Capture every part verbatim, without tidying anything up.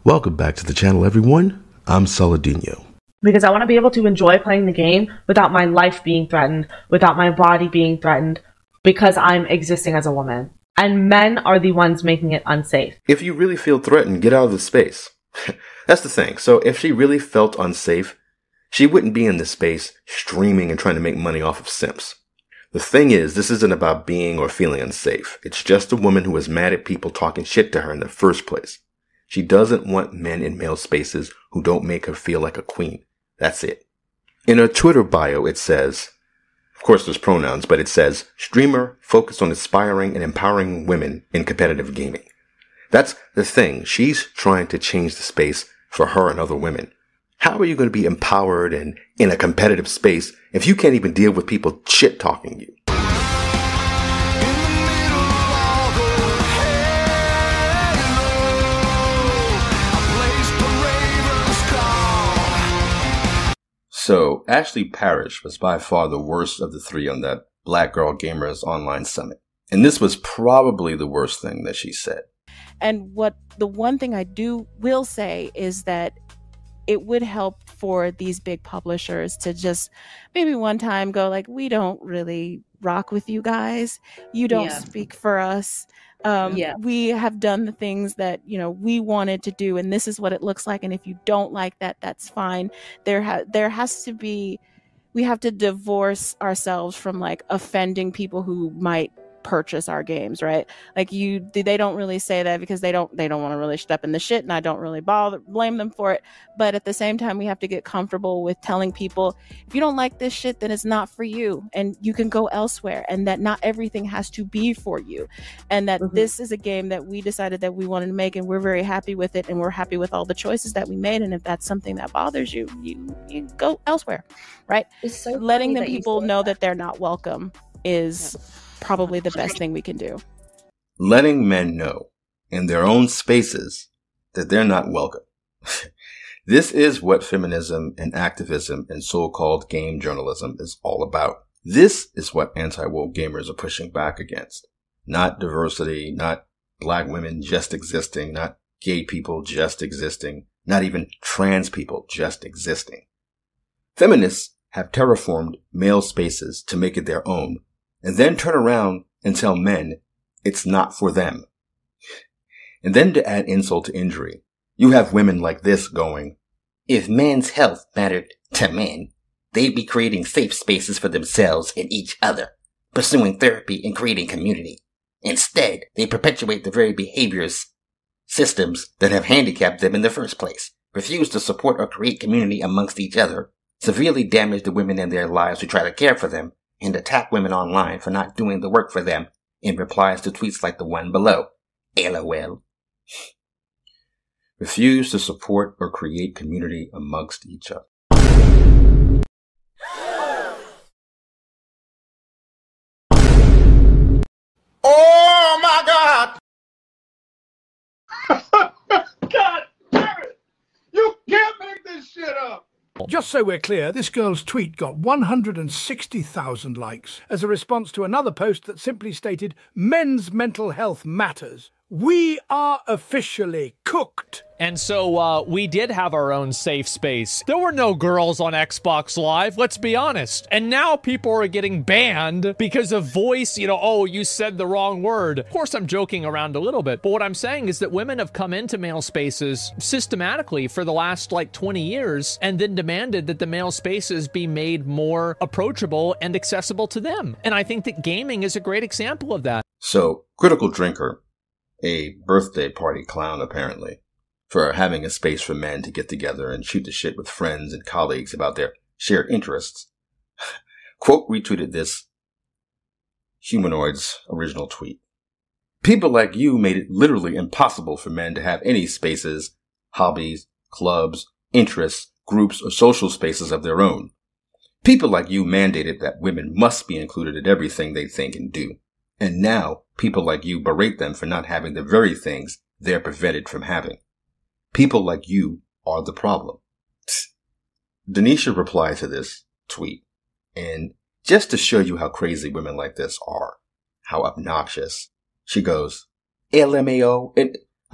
Welcome back to the channel, everyone. I'm Saladino. Because I want to be able to enjoy playing the game without my life being threatened, without my body being threatened, because I'm existing as a woman. And men are the ones making it unsafe. If you really feel threatened, get out of the space. That's the thing. So if she really felt unsafe, she wouldn't be in this space streaming and trying to make money off of simps. The thing is, this isn't about being or feeling unsafe. It's just a woman who is mad at people talking shit to her in the first place. She doesn't want men in male spaces who don't make her feel like a queen. That's it. In her Twitter bio, it says, of course there's pronouns, but it says, streamer focused on inspiring and empowering women in competitive gaming. That's the thing. She's trying to change the space for her and other women. How are you going to be empowered and in a competitive space if you can't even deal with people shit talking you? So, Ashley Parrish was by far the worst of the three on that Black Girl Gamers Online Summit. And this was probably the worst thing that she said. And what the one thing I do will say is that it would help for these big publishers to just maybe one time go like, we don't really rock with you guys. You don't yeah. speak for us. Um, yeah. We have done the things that, you know, we wanted to do, and this is what it looks like. And if you don't like that, that's fine. There, ha- there has to be, we have to divorce ourselves from like offending people who might purchase our games, right? Like you, they don't really say that because they don't, they don't want to really step in the shit, and I don't really bother blame them for it. But at the same time, we have to get comfortable with telling people, if you don't like this shit, then it's not for you, and you can go elsewhere, and that not everything has to be for you, and that mm-hmm. this is a game that we decided that we wanted to make, and we're very happy with it, and we're happy with all the choices that we made. And if that's something that bothers you, you, you go elsewhere, right? It's so letting the people know that. that they're not welcome is yeah. probably the best thing we can do. Letting men know in their own spaces that they're not welcome. This is what feminism and activism and so-called game journalism is all about. This is what anti-woke gamers are pushing back against. Not diversity, not black women just existing, not gay people just existing, not even trans people just existing. Feminists have terraformed male spaces to make it their own, and then turn around and tell men it's not for them. And then to add insult to injury, you have women like this going, if men's health mattered to men, they'd be creating safe spaces for themselves and each other, pursuing therapy and creating community. Instead, they perpetuate the very behaviors, systems that have handicapped them in the first place, refuse to support or create community amongst each other, severely damage the women in their lives who try to care for them, and attack women online for not doing the work for them in replies to tweets like the one below. LOL. Refuse to support or create community amongst each other. Oh my God! God damn it! You can't make this shit up! Just so we're clear, this girl's tweet got one hundred sixty thousand likes as a response to another post that simply stated, men's mental health matters. We are officially cooked. And so uh, we did have our own safe space. There were no girls on Xbox Live, let's be honest. And now people are getting banned because of voice, you know, oh, you said the wrong word. Of course, I'm joking around a little bit, but what I'm saying is that women have come into male spaces systematically for the last like twenty years and then demanded that the male spaces be made more approachable and accessible to them. And I think that gaming is a great example of that. So, Critical Drinker, a birthday party clown apparently, for having a space for men to get together and shoot the shit with friends and colleagues about their shared interests, quote retweeted this humanoid's original tweet. People like you made it literally impossible for men to have any spaces, hobbies, clubs, interests, groups, or social spaces of their own. People like you mandated that women must be included in everything they think and do. And now, people like you berate them for not having the very things they're prevented from having. People like you are the problem. Denisha replied to this tweet, and just to show you how crazy women like this are, how obnoxious, she goes, L M A O, and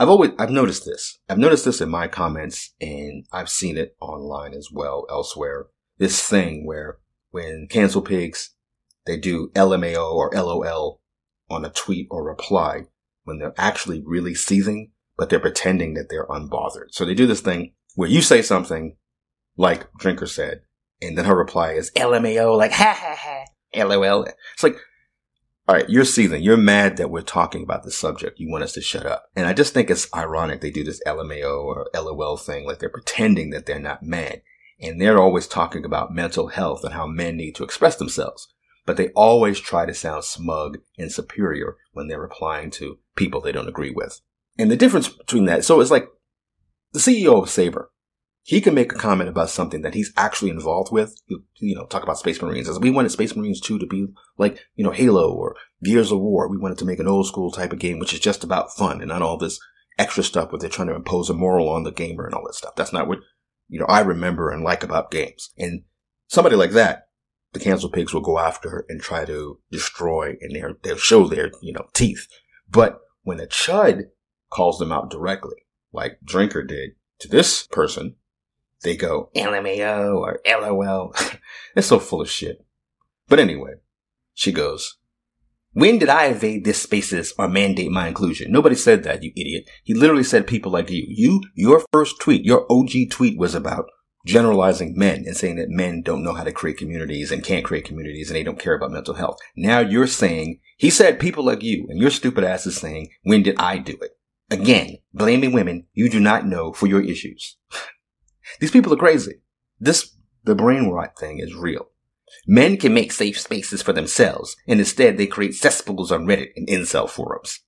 I've always, I've noticed this. I've noticed this in my comments, and I've seen it online as well elsewhere. This thing where when cancel pigs, they do L M A O or L O L on a tweet or reply when they're actually really seething, but they're pretending that they're unbothered. So they do this thing where you say something like Drinker said, and then her reply is L M A O, like, ha ha ha, L O L. It's like, all right, you're seething. You're mad that we're talking about this subject. You want us to shut up. And I just think it's ironic they do this L M A O or L O L thing, like they're pretending that they're not mad. And they're always talking about mental health and how men need to express themselves. But they always try to sound smug and superior when they're replying to people they don't agree with. And the difference between that, so it's like the C E O of Sabre. He can make a comment about something that he's actually involved with. You, you know, talk about Space Marines. As we wanted Space Marines two to be like, you know, Halo or Gears of War. We wanted to make an old school type of game, which is just about fun and not all this extra stuff where they're trying to impose a moral on the gamer and all that stuff. That's not what, you know, I remember and like about games. And somebody like that, the cancel pigs will go after and try to destroy, and they'll, they'll show their, you know, teeth. But when a chud calls them out directly, like Drinker did to this person, they go L M A O or L O L. It's so full of shit. But anyway, she goes, when did I evade this spaces or mandate my inclusion? Nobody said that, you idiot. He literally said people like you. You, your first tweet, your O G tweet was about generalizing men and saying that men don't know how to create communities and can't create communities and they don't care about mental health. Now you're saying, he said people like you, and your stupid ass is saying, when did I do it? Again, blaming women you do not know for your issues. These people are crazy. This, the brain rot thing is real. Men can make safe spaces for themselves, and instead they create cesspools on Reddit and incel forums.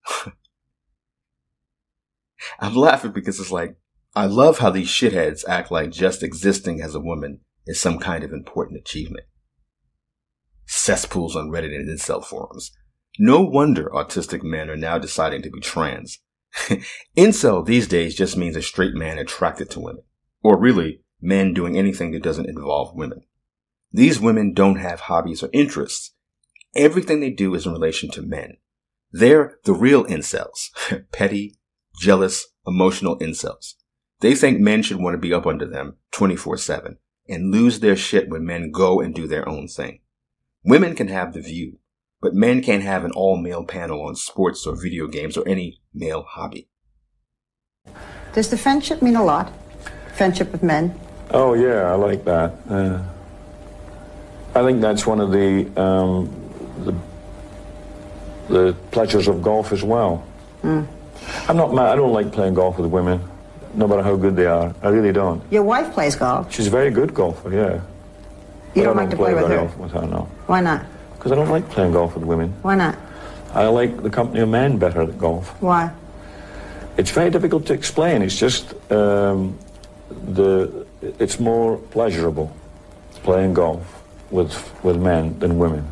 I'm laughing because it's like, I love how these shitheads act like just existing as a woman is some kind of important achievement. Cesspools on Reddit and incel forums. No wonder autistic men are now deciding to be trans. Incel these days just means a straight man attracted to women. Or really, men doing anything that doesn't involve women. These women don't have hobbies or interests. Everything they do is in relation to men. They're the real incels. Petty, jealous, emotional incels. They think men should want to be up under them twenty-four seven and lose their shit when men go and do their own thing. Women can have the view, but men can't have an all-male panel on sports or video games or any male hobby. Does the friendship mean a lot? Friendship with men? Oh, yeah, I like that. Uh, I think that's one of the, um, the the pleasures of golf as well. Mm. I'm not mad. I don't like playing golf with women, no matter how good they are. I really don't. Your wife plays golf? She's a very good golfer, yeah. You don't, don't like to play, play with her? With her, no. Why not? Because I don't like playing golf with women. Why not? I like the company of men better at golf. Why? It's very difficult to explain. It's just um, the it's more pleasurable playing golf with with men than women.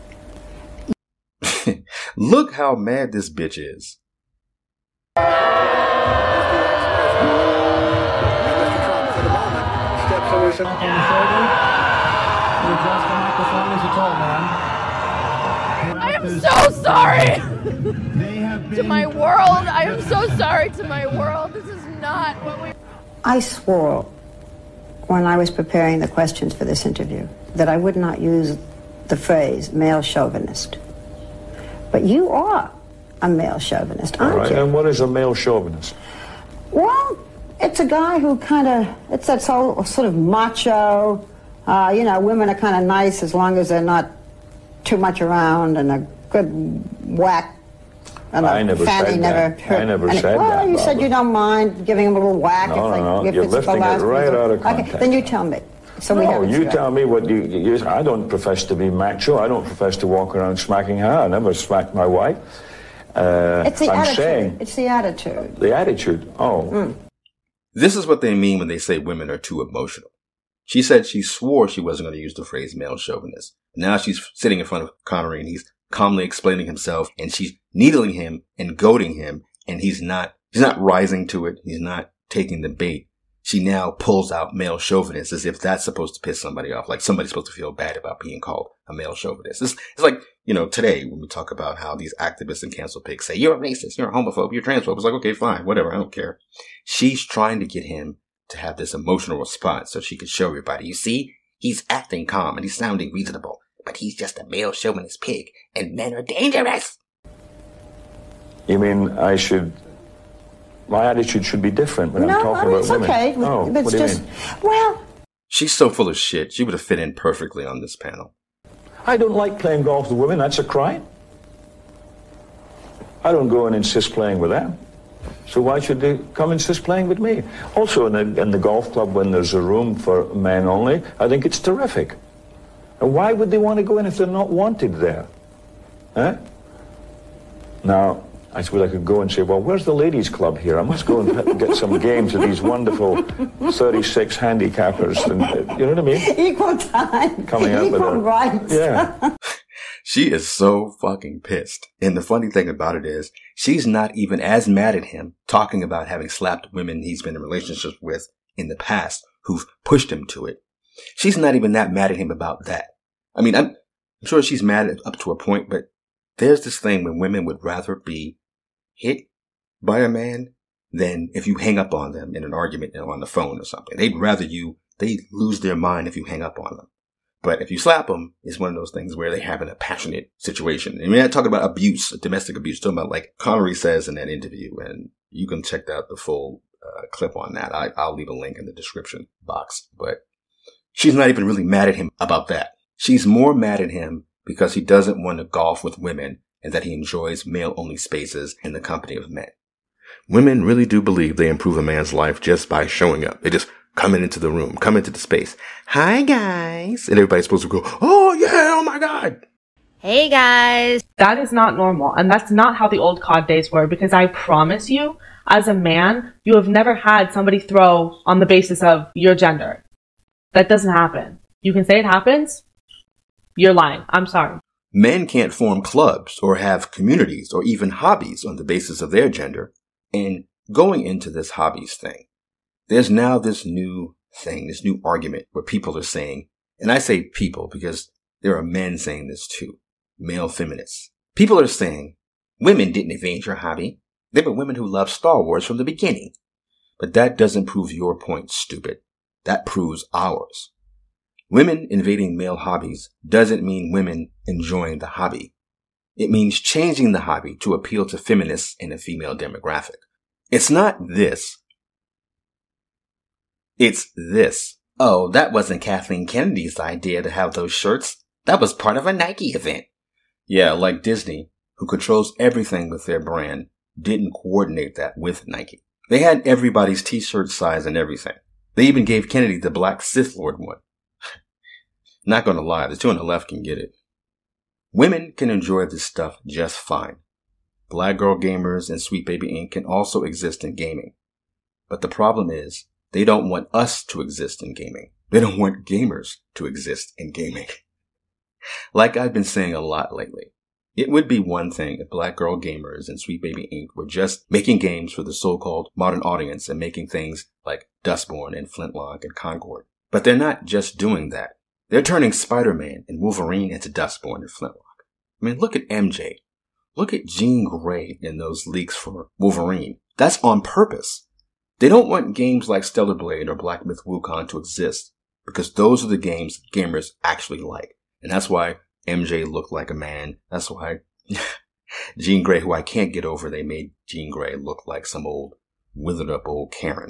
Look how mad this bitch is. I am so sorry to my world. I am so sorry to my world. This is not what we... I swore when I was preparing the questions for this interview that I would not use the phrase male chauvinist. But you are a male chauvinist, aren't All right, you? and what is a male chauvinist? Well, it's a guy who kind of, it's that so, sort of macho, uh, you know, women are kind of nice as long as they're not too much around and a good whack. And I never said never that. hurt. I never and said it, well, that, you said you don't mind giving him a little whack. No, if no, they, no. if You're it's the lifting it last right resort. out of Okay, context. then you tell me. So we no, have it you straight. tell me what you, you... I don't profess to be macho. I don't profess to walk around smacking her. I never smacked my wife. Uh, It's the I'm attitude. saying It's the attitude. the attitude. Oh. Mm. This is what they mean when they say women are too emotional. She said she swore she wasn't going to use the phrase male chauvinist. Now she's sitting in front of Connery and he's calmly explaining himself and she's needling him and goading him and he's not, he's not rising to it. He's not taking the bait. she now pulls out male chauvinist as if that's supposed to piss somebody off. Like somebody's supposed to feel bad about being called a male chauvinist. It's, it's like, you know, today when we talk about how these activists and cancel pigs say, you're a racist, you're a homophobe, you're a transphobe. It's like, okay, fine, whatever, I don't care. She's trying to get him to have this emotional response so she can show everybody, you see, he's acting calm and he's sounding reasonable, but he's just a male chauvinist pig and men are dangerous. You mean I should... My attitude should be different when no, I'm talking I mean, about it's women. Okay. Oh, it's what do you just, mean? Well, she's so full of shit. She would have fit in perfectly on this panel. I don't like playing golf with women. That's a crime. I don't go and insist playing with them. So why should they come insist playing with me? Also, in the, in the golf club, when there's a room for men only, I think it's terrific. And why would they want to go in if they're not wanted there? Eh? Now, I suppose I could go and say, well, where's the ladies' club here? I must go and get some games of these wonderful thirty-six handicappers. And, uh, you know what I mean? Equal time. Coming up Equal with a, rights. Yeah. She is so fucking pissed. And the funny thing about it is, she's not even as mad at him talking about having slapped women he's been in relationships with in the past who've pushed him to it. She's not even that mad at him about that. I mean, I'm, I'm sure she's mad at, up to a point, but there's this thing when women would rather be hit by a man than if you hang up on them in an argument on the phone or something. They'd rather you, they lose their mind if you hang up on them. But if you slap them, it's one of those things where they're having a passionate situation. And we're not talking about abuse, domestic abuse, talking about like Connery says in that interview, and you can check out the full uh, clip on that. I, I'll leave a link in the description box. But she's not even really mad at him about that. She's more mad at him because he doesn't want to golf with women and that he enjoys male-only spaces in the company of men. Women really do believe they improve a man's life just by showing up. They just come into the room, come into the space. Hi, guys. And everybody's supposed to go, oh, yeah, oh, my God. Hey, guys. That is not normal. And that's not how the old C O D days were, because I promise you, as a man, you have never had somebody throw on the basis of your gender. That doesn't happen. You can say it happens. You're lying. I'm sorry. Men can't form clubs or have communities or even hobbies on the basis of their gender. And going into this hobbies thing, there's now this new thing, this new argument where people are saying, and I say people because there are men saying this too, male feminists. People are saying, women didn't invent your hobby. They were women who loved Star Wars from the beginning. But that doesn't prove your point, stupid. That proves ours. Women invading male hobbies doesn't mean women enjoying the hobby. It means changing the hobby to appeal to feminists in a female demographic. It's not this. It's this. Oh, that wasn't Kathleen Kennedy's idea to have those shirts. That was part of a Nike event. Yeah, like Disney, who controls everything with their brand, didn't coordinate that with Nike. They had everybody's t-shirt size and everything. They even gave Kennedy the black Sith Lord one. Not gonna lie, the two on the left can get it. Women can enjoy this stuff just fine. Black Girl Gamers and Sweet Baby Incorporated can also exist in gaming. But the problem is, they don't want us to exist in gaming. They don't want gamers to exist in gaming. Like I've been saying a lot lately, it would be one thing if Black Girl Gamers and Sweet Baby Incorporated were just making games for the so-called modern audience and making things like Dustborn and Flintlock and Concord. But they're not just doing that. They're turning Spider-Man and Wolverine into Dustborn and Flintlock. I mean, look at M J. Look at Jean Grey in those leaks for Wolverine. That's on purpose. They don't want games like Stellar Blade or Black Myth Wukong to exist because those are the games gamers actually like. And that's why M J looked like a man. That's why Jean Grey, who I can't get over, they made Jean Grey look like some old, withered up old Karen.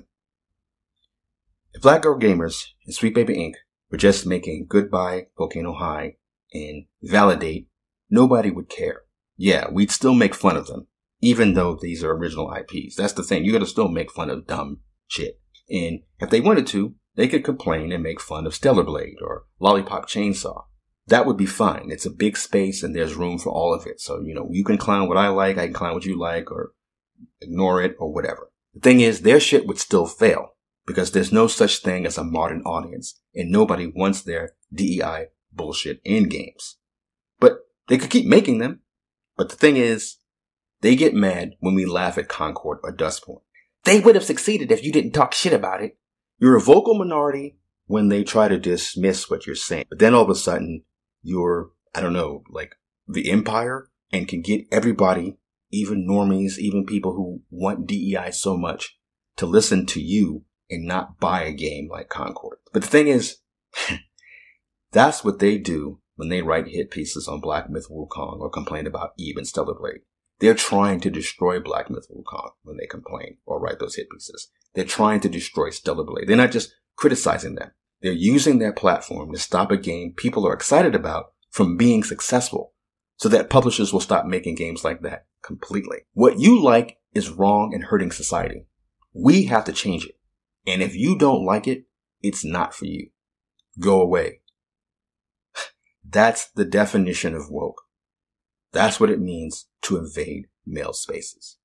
If Black Girl Gamers and Sweet Baby Incorporated were just making Goodbye Volcano High and Validate, nobody would care. Yeah, we'd still make fun of them, even though these are original I Ps. That's the thing. You're going to still make fun of dumb shit. And if they wanted to, they could complain and make fun of Stellar Blade or Lollipop Chainsaw. That would be fine. It's a big space and there's room for all of it. So, you know, you can clown what I like, I can clown what you like, or ignore it, or whatever. The thing is, their shit would still fail because there's no such thing as a modern audience and nobody wants their D E I bullshit in games. But they could keep making them. But the thing is, they get mad when we laugh at Concord or Dustborn. They would have succeeded if you didn't talk shit about it. You're a vocal minority when they try to dismiss what you're saying. But then all of a sudden, you're, I don't know, like the empire and can get everybody, even normies, even people who want D E I so much, to listen to you and not buy a game like Concord. But the thing is, that's what they do when they write hit pieces on Black Myth Wukong or complain about Eve and Stellar Blade. They're trying to destroy Black Myth Wukong when they complain or write those hit pieces. They're trying to destroy Stellar Blade. They're not just criticizing them. They're using their platform to stop a game people are excited about from being successful so that publishers will stop making games like that completely. What you like is wrong and hurting society. We have to change it. And if you don't like it, it's not for you. Go away. That's the definition of woke. That's what it means to invade male spaces.